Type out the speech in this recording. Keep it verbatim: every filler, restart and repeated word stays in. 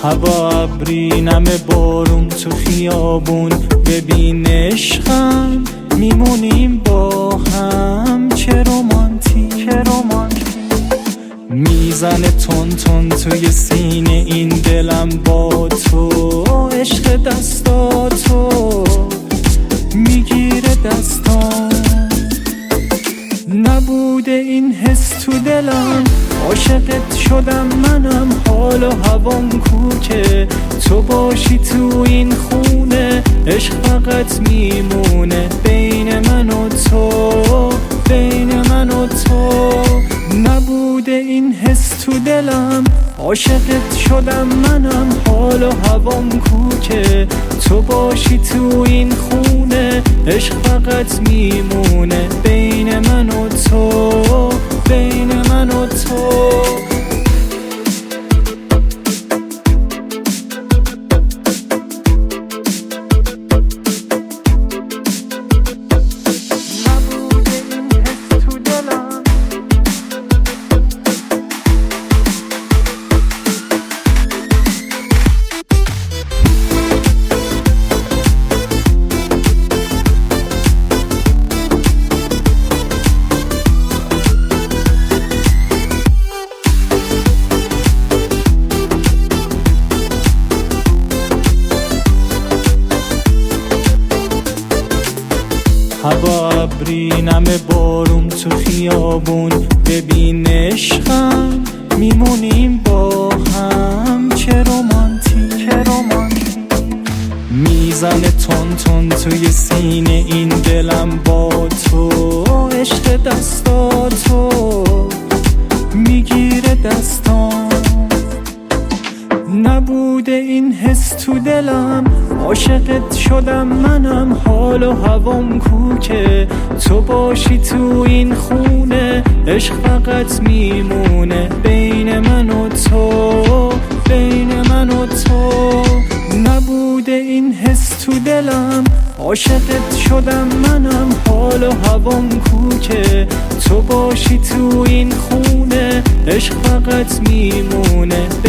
هوا ابری نمه بارون تو خیابون، ببین عشقم میمونیم با هم. چه رومانتیک چه رومانتیک میزنه تون تون توی سینه این دلم با تو. عشق دستاتو میگیره دستام، نبوده این حس تو دلم. عاشقت شدم منم، حال و هوام کو که تو باشی تو این خونه. عشق فقط میمونه بین من و تو، بین من و تو. نبوده این حس تو دلم. عاشقت شدم منم، حال و هوام کو که تو باشی تو این خونه. عشق فقط میمونه بین من و تو، بین من و تو. هوا ابری نمه بارون تو خیابون، ببین عشقم میمونیم با هم. چه رومانتیک چه رومانتیک میزنه تون تون توی سینه این دلم با تو. عشق دستاتو میگیره دستام، نبوده این حس تو دلم. عاشقت شدم منم، حال و هوام کو که تو باشی تو این خونه. عشق فقط میمونه بین من و تو، بین من و تو. نبوده این حس تو دلم. عاشقت شدم منم، حال و هوام کو که تو باشی تو این خونه. عشق فقط میمونه